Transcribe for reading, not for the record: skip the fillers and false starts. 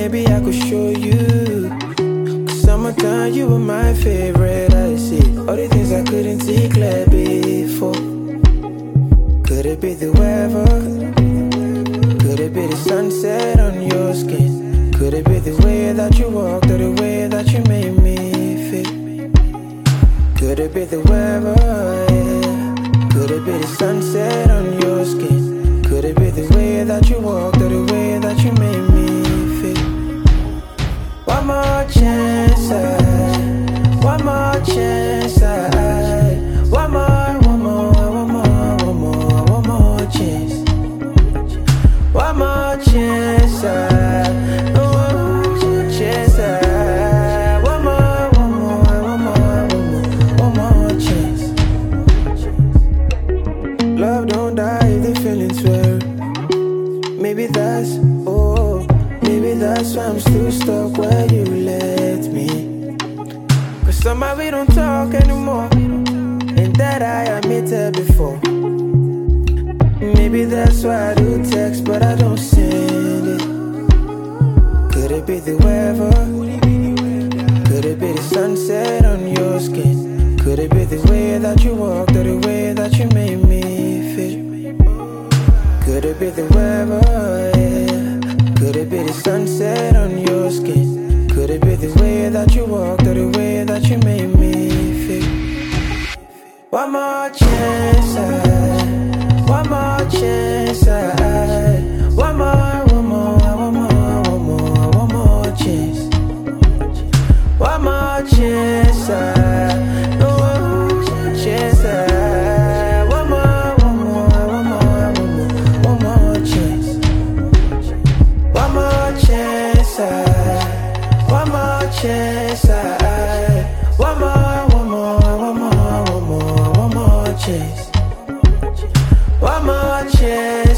maybe I could show you. Cause summertime, you were my favorite. I see all the things I couldn't see clear before. Could it be the weather? Could it be the sunset on your skin? Could it be the way that you walked or the way that you made me feel? Could it be the weather? Yeah. Could it be the sunset on your skin? Could it be the way that you walked or the way that you made me feel? One more chance, one more chance, one more, one more, one more, one more, one more chance. One more chance, one more chance, one more, one more, one more, one more chance. Love don't die if the feelings were. Maybe that's, oh, maybe that's why I'm still stuck where you left me. Cause somehow we don't talk anymore, and that I admitted before. Maybe that's why I do text, but I don't send it. Could it be the weather? Could it be the sunset on your skin? Could it be the way that you walked or the way that you made me feel? Could it be the weather? Yeah. Could it be the sunset on your skin? Could it be the way that you walked or the way that you made me feel? One more chance, one more chance, one more, one more, one more, one more, one more chance. One more chance, one more chance, one more, one more, one more, one more chance. One more chance, one more chance, one more, one more, one more, one more, one more chance. One more chance.